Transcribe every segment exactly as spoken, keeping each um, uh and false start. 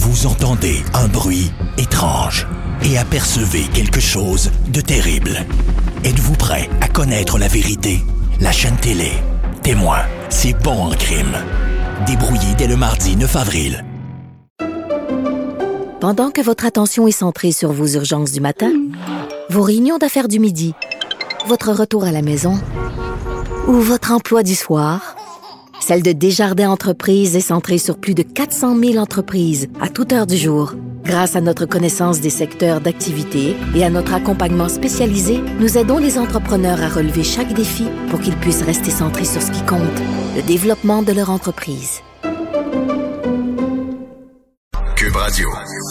Vous entendez un bruit étrange et apercevez quelque chose de terrible. Êtes-vous prêt à connaître la vérité? La chaîne télé Témoin, c'est bon en crime. Débrouillé dès le mardi neuf avril. Pendant que votre attention est centrée sur vos urgences du matin, vos réunions d'affaires du midi, votre retour à la maison ou votre emploi du soir, celle de Desjardins Entreprises est centrée sur plus de quatre cent mille entreprises à toute heure du jour. Grâce à notre connaissance des secteurs d'activité et à notre accompagnement spécialisé, nous aidons les entrepreneurs à relever chaque défi pour qu'ils puissent rester centrés sur ce qui compte, le développement de leur entreprise. Cube Radio.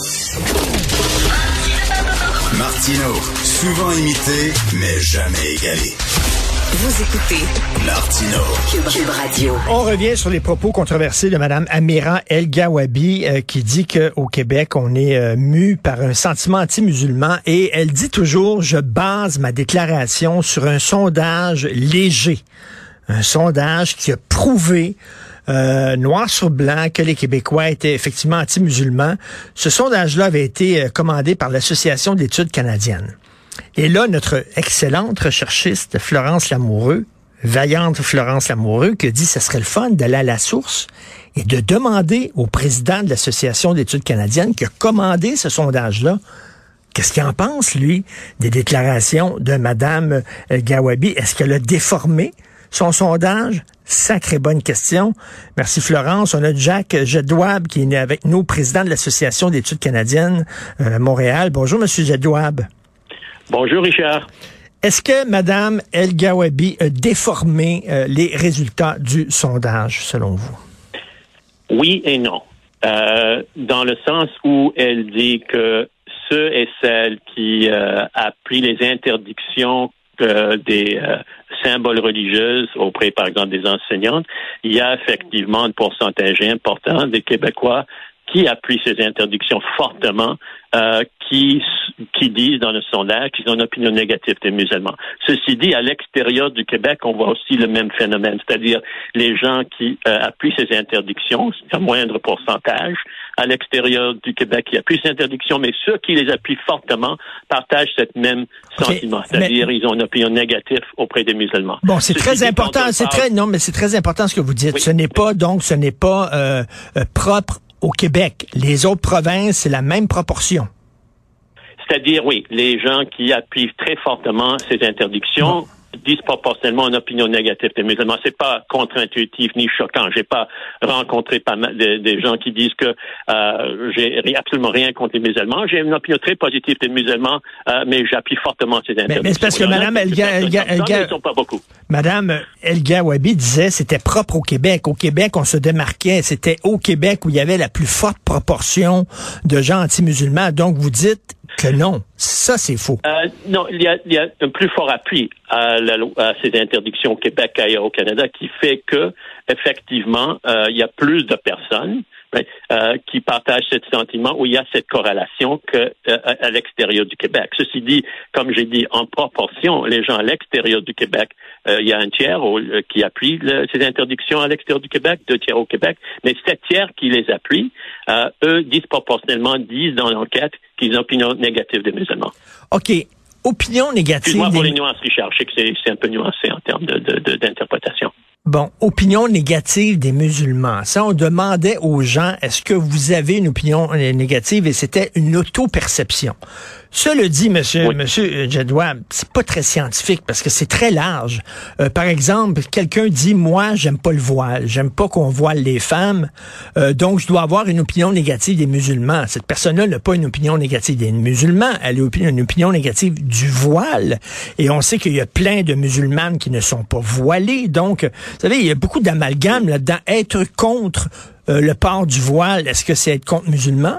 Martino, souvent imité, mais jamais égalé. Vous écoutez Martino. Cube, Cube Radio. On revient sur les propos controversés de Mme Amira El-Gawabi euh, qui dit qu'au Québec, on est euh, mu par un sentiment anti-musulman et elle dit toujours « Je base ma déclaration sur un sondage léger ». Un sondage qui a prouvé euh, noir sur blanc que les Québécois étaient effectivement anti-musulmans. Ce sondage-là avait été euh, commandé par l'Association d'études canadiennes. Et là, notre excellente recherchiste Florence Lamoureux, vaillante Florence Lamoureux, qui a dit que ce serait le fun d'aller à la source et de demander au président de l'Association d'études canadiennes qui a commandé ce sondage-là, qu'est-ce qu'il en pense, lui, des déclarations de Mme El-Gawabi? Est-ce qu'elle a déformé son sondage? Sacrée bonne question. Merci Florence. On a Jacques Jedouab qui est avec nous, président de l'Association d'études canadiennes euh, Montréal. Bonjour, M. Jedouab. Bonjour, Richard. Est-ce que Mme El-Gawabi a déformé euh, les résultats du sondage, selon vous? Oui et non. Euh, dans le sens où elle dit que ceux et celles qui euh, appuient les interdictions euh, des euh, symboles religieux auprès, par exemple, des enseignantes, il y a effectivement un pourcentage important des Québécois qui appuient ces interdictions fortement, euh, qui qui disent dans le sondage qu'ils ont une opinion négative des musulmans. Ceci dit, à l'extérieur du Québec, on voit aussi le même phénomène, c'est-à-dire les gens qui euh, appuient ces interdictions, c'est un moindre pourcentage, à l'extérieur du Québec qui appuient ces interdictions, mais ceux qui les appuient fortement partagent ce même okay, sentiment, c'est-à-dire mais... ils ont une opinion négative auprès des musulmans. Bon, c'est Ceci très important, c'est parle... très non, mais c'est très important ce que vous dites. Oui, ce n'est oui. pas donc, ce n'est pas euh, euh, propre au Québec. Les autres provinces, c'est la même proportion. C'est-à-dire, oui, les gens qui appuient très fortement ces interdictions bon. disproportionnellement une opinion négative des musulmans. C'est pas contre-intuitif ni choquant. J'ai pas rencontré pas mal de, des gens qui disent que euh, j'ai absolument rien contre les musulmans. J'ai une opinion très positive des musulmans, euh, mais j'appuie fortement ces interdictions. Mais, mais c'est parce que Mme El-Gawabi, Mme El-Gawabi disait c'était propre au Québec. Au Québec, on se démarquait. C'était au Québec où il y avait la plus forte proportion de gens anti-musulmans. Donc, vous dites que non. Ça, c'est faux. Euh, non, il y, a, il y a un plus fort appui à, la, à ces interdictions au Québec qu'ailleurs au Canada qui fait que, effectivement, euh, il y a plus de personnes right, euh, qui partagent ce sentiment où il y a cette corrélation que euh, à l'extérieur du Québec. Ceci dit, comme j'ai dit, en proportion, les gens à l'extérieur du Québec, euh, il y a un tiers au, euh, qui appuie le, ces interdictions à l'extérieur du Québec, deux tiers au Québec, mais sept tiers qui les appuient, euh, eux, disproportionnellement, disent dans l'enquête qu'ils ont une opinion négative des musulmans. OK. Opinion négative. Excuse-moi pour les nuances, Richard. Je sais que c'est, c'est un peu nuancé en termes de, de, de, d'interprétation. Bon, opinion négative des musulmans. Ça, on demandait aux gens, est-ce que vous avez une opinion négative? Et c'était une auto-perception. Cela dit, monsieur, oui. monsieur Jedouab, c'est pas très scientifique parce que c'est très large. Euh, par exemple, quelqu'un dit, moi, j'aime pas le voile. J'aime pas qu'on voile les femmes. Euh, donc, je dois avoir une opinion négative des musulmans. Cette personne-là n'a pas une opinion négative des musulmans. Elle a une opinion négative du voile. Et on sait qu'il y a plein de musulmanes qui ne sont pas voilées. Donc, vous savez, il y a beaucoup d'amalgame là-dedans. Être contre euh, le port du voile, est-ce que c'est être contre musulman?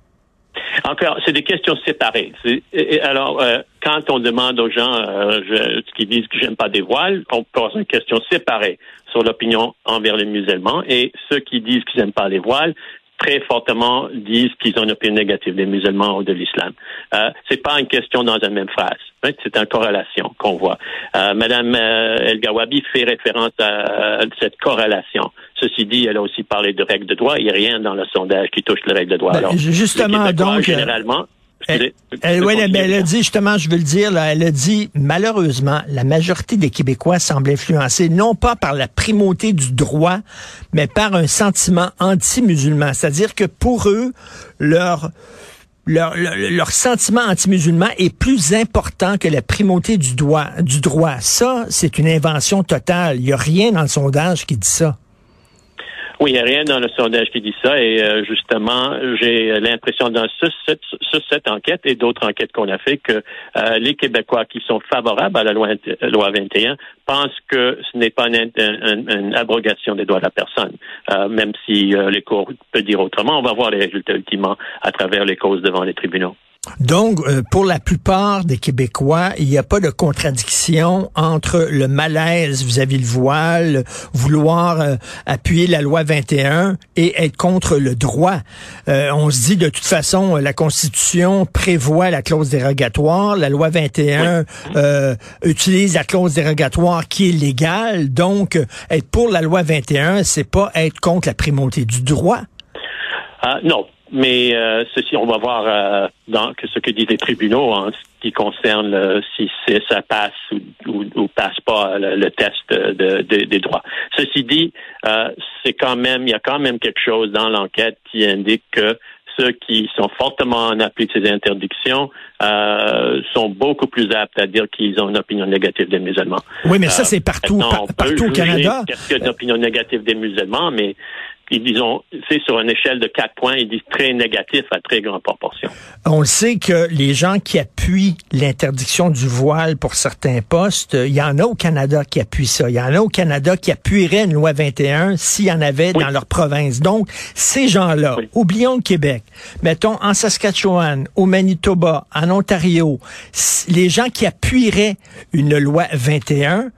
Encore, c'est des questions séparées. C'est, et, alors, euh, quand on demande aux gens euh, je, qui disent que j'aime pas des voiles, on pose une question séparée sur l'opinion envers les musulmans. Et ceux qui disent qu'ils n'aiment pas les voiles, très fortement disent qu'ils ont une opinion négative des musulmans ou de l'islam. Euh, c'est pas une question dans la même phrase. Hein, c'est une corrélation qu'on voit. Euh, Madame euh, El-Gawabi fait référence à, à cette corrélation. Ceci dit, elle a aussi parlé de règles de droit. Il n'y a rien dans le sondage qui touche les règles de droit. Ben, Alors, justement, donc... Généralement... Elle, elle, ouais, elle, elle a dit, justement, je veux le dire, là, elle a dit, malheureusement, la majorité des Québécois semblent influencés, non pas par la primauté du droit, mais par un sentiment anti-musulman. C'est-à-dire que pour eux, leur... Leur, leur, leur sentiment anti-musulman est plus important que la primauté du droit. Du droit. Ça, c'est une invention totale. Il n'y a rien dans le sondage qui dit ça. Oui, il n'y a rien dans le sondage qui dit ça. Et euh, justement, j'ai l'impression dans ce, cette, ce, cette enquête et d'autres enquêtes qu'on a fait que euh, les Québécois qui sont favorables à la loi, loi vingt et un pensent que ce n'est pas une, une, une abrogation des droits de la personne. Euh, même si euh, les cours peuvent dire autrement, on va voir les résultats ultimement à travers les causes devant les tribunaux. Donc, euh, pour la plupart des Québécois, il n'y a pas de contradiction entre le malaise vis-à-vis le voile, vouloir euh, appuyer la loi vingt et un et être contre le droit. Euh, on se dit, de toute façon, la Constitution prévoit la clause dérogatoire, la loi vingt et un euh, utilise la clause dérogatoire qui est légale. Donc, être pour la loi vingt et un, c'est pas être contre la primauté du droit. Ah, non. Mais euh, ceci, on va voir euh, dans que ce que disent les tribunaux en ce qui concerne le, si c'est, ça passe ou, ou, ou passe pas le, le test de, de, des droits. Ceci dit, euh, c'est quand même, il y a quand même quelque chose dans l'enquête qui indique que ceux qui sont fortement en appui de ces interdictions euh, sont beaucoup plus aptes à dire qu'ils ont une opinion négative des musulmans. Oui, mais ça, c'est partout, par, partout au Canada. Qu'est-ce qu'il y a d'opinion négative des musulmans, mais ils disons, c'est sur une échelle de quatre points, ils disent très négatif à très grande proportion. On le sait que les gens qui appuient l'interdiction du voile pour certains postes, il y en a au Canada qui appuient ça. Il y en a au Canada qui appuieraient une loi vingt et un s'il y en avait oui. dans leur province. Donc, ces gens-là, oui. oublions le Québec, mettons en Saskatchewan, au Manitoba, en Ontario, les gens qui appuieraient une loi vingt et un,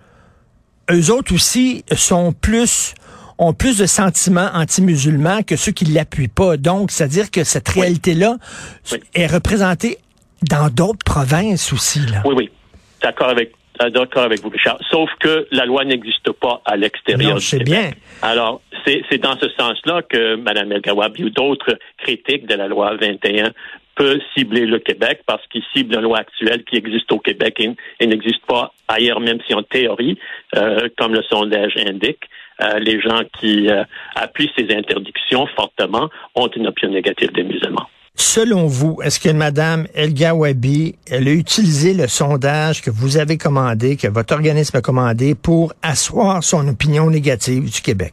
eux autres aussi sont plus... ont plus de sentiments anti-musulmans que ceux qui ne l'appuient pas. Donc, c'est-à-dire que cette oui. réalité-là oui. est représentée dans d'autres provinces aussi. Là. Oui, oui. D'accord avec, d'accord avec vous, Richard. Sauf que la loi n'existe pas à l'extérieur non, du c'est Québec. bien. Alors, c'est, c'est dans ce sens-là que Mme El-Gawabi ou d'autres critiques de la loi vingt et un peut cibler le Québec parce qu'il cible une loi actuelle qui existe au Québec et, et n'existe pas ailleurs, même si en théorie, euh, comme le sondage indique, Euh, les gens qui euh, appuient ces interdictions fortement ont une opinion négative des musulmans. Selon vous, est-ce que Mme El-Gawabi, elle a utilisé le sondage que vous avez commandé, que votre organisme a commandé, pour asseoir son opinion négative du Québec?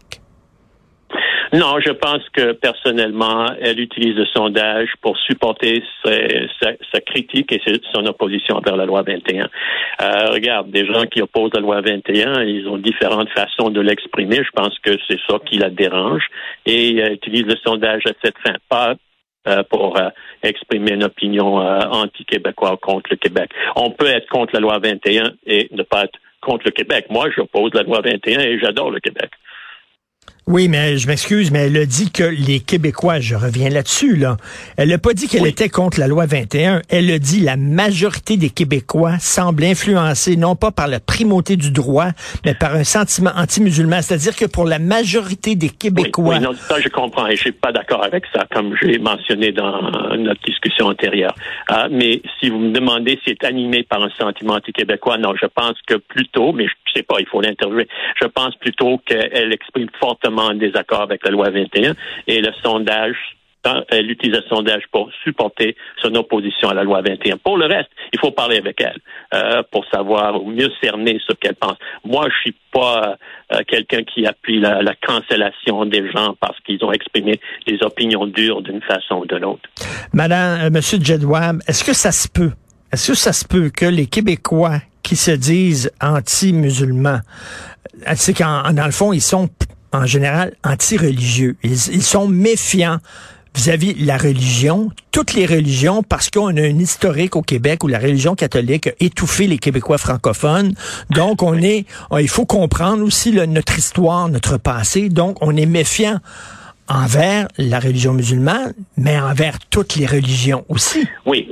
Non, je pense que personnellement, elle utilise le sondage pour supporter sa, sa, sa critique et son opposition envers la loi vingt et un. Euh, regarde, des gens qui opposent la loi vingt et un, ils ont différentes façons de l'exprimer. Je pense que c'est ça qui la dérange. Et elle utilise le sondage à cette fin, pas euh, pour euh, exprimer une opinion euh, anti-québécois contre le Québec. On peut être contre la loi vingt et un et ne pas être contre le Québec. Moi, j'oppose la loi vingt et un et j'adore le Québec. Oui, mais je m'excuse, mais elle a dit que les Québécois, je reviens là-dessus, là. Elle n'a pas dit qu'elle oui. était contre la loi vingt et un. Elle a dit la majorité des Québécois semblent influencés, non pas par la primauté du droit, mais par un sentiment anti-musulman. C'est-à-dire que pour la majorité des Québécois... Oui, oui non, ça je comprends et je suis pas d'accord avec ça, comme j'ai mentionné dans notre discussion antérieure. Euh, mais si vous me demandez si c'est animé par un sentiment anti-québécois, non, je pense que plutôt, mais je sais pas, il faut l'interviewer, je pense plutôt qu'elle exprime fortement en désaccord avec la loi vingt et un et le sondage, elle utilise le sondage pour supporter son opposition à la loi vingt et un. Pour le reste, il faut parler avec elle euh, pour savoir ou mieux cerner ce qu'elle pense. Moi, je suis pas euh, quelqu'un qui appuie la, la cancellation des gens parce qu'ils ont exprimé des opinions dures d'une façon ou d'une autre. Madame, euh, Monsieur Jedwab, est-ce que ça se peut? Est-ce que ça se peut que les Québécois qui se disent anti-musulmans, c'est qu'en dans le fond, ils sont en général anti-religieux. Ils, ils sont méfiants vis-à-vis de la religion, toutes les religions, parce qu'on a un historique au Québec où la religion catholique a étouffé les Québécois francophones. Donc, on est, il faut comprendre aussi là, notre histoire, notre passé. Donc, on est méfiant envers la religion musulmane, mais envers toutes les religions aussi. Oui.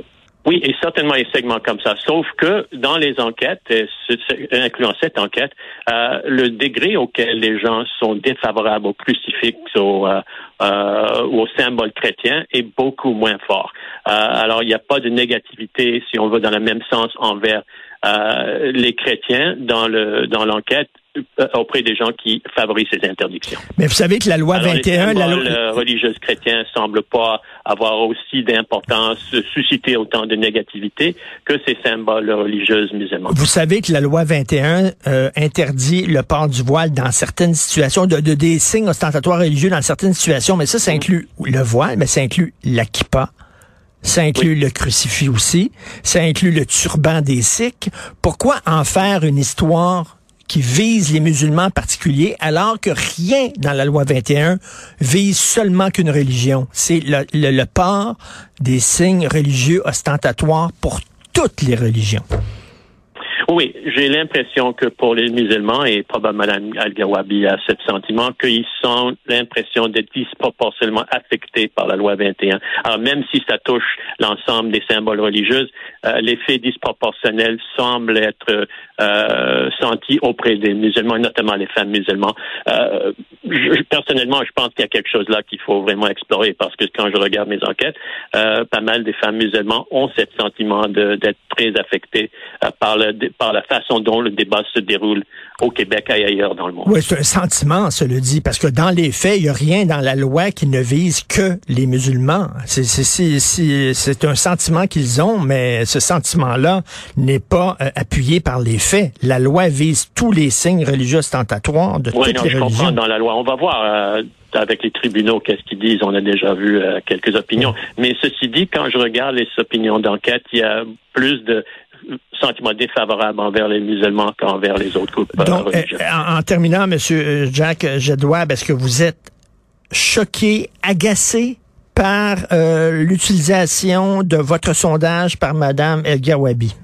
Oui, et certainement les segments comme ça. Sauf que dans les enquêtes, incluant cette enquête, euh, le degré auquel les gens sont défavorables au crucifix, au, euh, euh, au symbole chrétien, est beaucoup moins fort. Euh, alors, il n'y a pas de négativité, si on veut, dans le même sens envers euh, les chrétiens dans le dans l'enquête auprès des gens qui favorisent ces interdictions. Mais vous savez que la loi Alors, vingt et un... les symboles la loi religieuses chrétiens ne semblent pas avoir aussi d'importance, susciter autant de négativité que ces symboles religieuses musulmans. Vous savez que la loi vingt et un euh, interdit le port du voile dans certaines situations, de, de des signes ostentatoires religieux dans certaines situations, mais ça, ça inclut le voile, mais ça inclut la kippa. Ça inclut oui. le crucifix aussi. Ça inclut le turban des Sikhs. Pourquoi en faire une histoire qui vise les musulmans en particulier, alors que rien dans la loi vingt et un vise seulement qu'une religion? C'est le, le, le port des signes religieux ostentatoires pour toutes les religions. Oui, j'ai l'impression que pour les musulmans, et probablement Mme Al-Gawabi a ce sentiment, qu'ils ont l'impression d'être disproportionnellement affectés par la loi vingt et un. Alors même si ça touche l'ensemble des symboles religieux, euh, l'effet disproportionnel semble être euh, senti auprès des musulmans, notamment les femmes musulmanes. Euh, je, personnellement, je pense qu'il y a quelque chose là qu'il faut vraiment explorer, parce que quand je regarde mes enquêtes, euh, pas mal des femmes musulmanes ont ce sentiment de, d'être très affectées euh, par le par la façon dont le débat se déroule au Québec et ailleurs dans le monde. Oui, c'est un sentiment, cela dit, parce que dans les faits, il n'y a rien dans la loi qui ne vise que les musulmans. C'est, c'est, c'est, c'est, c'est un sentiment qu'ils ont, mais ce sentiment-là n'est pas euh, appuyé par les faits. La loi vise tous les signes religieux ostentatoires de oui, toutes non, les je religions. comprends dans la loi. On va voir euh, avec les tribunaux qu'est-ce qu'ils disent. On a déjà vu euh, quelques opinions. Oui. Mais ceci dit, quand je regarde les opinions d'enquête, il y a plus de sentiment défavorable envers les musulmans qu'envers les autres groupes Donc, religieux. Euh, en, en terminant, M. Jack Jedwab, est-ce que vous êtes choqué, agacé par euh, l'utilisation de votre sondage par Mme El-Gawabi?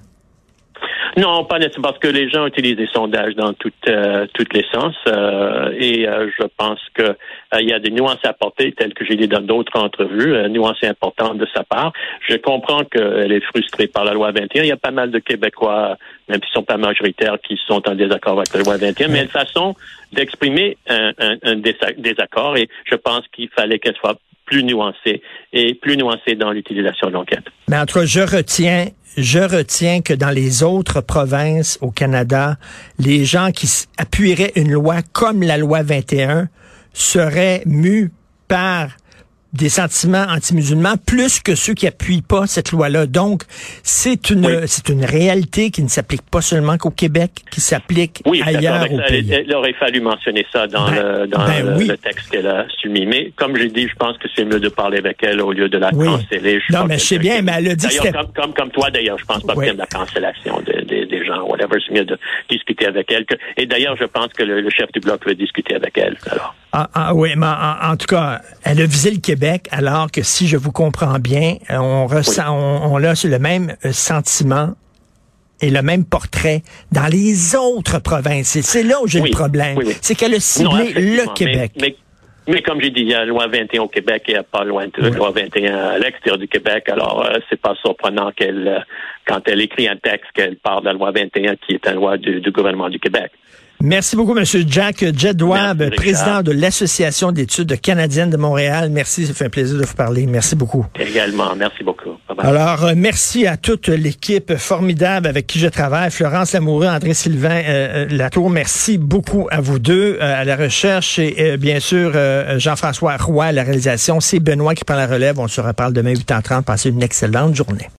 Non, pas nécessairement, parce que les gens utilisent des sondages dans toutes euh, toutes les sens euh, et euh, je pense que euh, il y a des nuances à apporter, telles que j'ai dit dans d'autres entrevues, euh, nuances importantes de sa part. Je comprends qu'elle est frustrée par la loi vingt et un. Il y a pas mal de Québécois, même s'ils sont pas majoritaires, qui sont en désaccord avec la loi vingt et un, mais il y a une façon d'exprimer un, un, un désaccord et je pense qu'il fallait qu'elle soit plus nuancée et plus nuancée dans l'utilisation de l'enquête. Mais en tout cas, je retiens Je retiens que dans les autres provinces au Canada, les gens qui appuieraient une loi comme la loi vingt et un seraient mus par des sentiments anti-musulmans plus que ceux qui appuient pas cette loi-là. Donc, c'est une, oui. c'est une réalité qui ne s'applique pas seulement qu'au Québec, qui s'applique oui, ailleurs au pays. Il, il aurait fallu mentionner ça dans, ben, le, dans ben le, oui. le texte qu'elle a soumis. Mais comme j'ai dit, je pense que c'est mieux de parler avec elle au lieu de la oui. canceller. Je non, mais je sais bien, mais elle a dit que c'était... Comme, comme, comme toi, d'ailleurs, je pense pas oui. qu'il y ait de la cancellation de, de, des gens, whatever. C'est mieux de discuter avec elle. Que, et d'ailleurs, je pense que le, le chef du Bloc veut discuter avec elle. Alors. Ah, ah, oui, mais en, en tout cas, elle a visé le Québec, alors que si je vous comprends bien, on ressent, oui. on, on a le même sentiment et le même portrait dans les autres provinces. Et c'est là où j'ai oui. le problème. Oui, oui. C'est qu'elle a ciblé non, le Québec. Mais, mais, mais comme j'ai dit, il y a la loi vingt et un au Québec et il n'y a pas loin de la oui. loi vingt et un à l'extérieur du Québec. Alors, euh, c'est pas surprenant qu'elle, euh, quand elle écrit un texte, qu'elle parle de la loi vingt et un qui est une loi du, du gouvernement du Québec. Merci beaucoup, M. Jack Jedwab, président de l'Association d'études canadiennes de Montréal. Merci, ça fait un plaisir de vous parler. Merci beaucoup. Également, merci beaucoup. Bye-bye. Alors, euh, merci à toute l'équipe formidable avec qui je travaille. Florence Lamoureux, André Sylvain euh, Latour, merci beaucoup à vous deux. Euh, à la recherche et euh, bien sûr euh, Jean-François Roy à la réalisation. C'est Benoît qui prend la relève. On se reparle demain huit heures trente. Passez une excellente journée.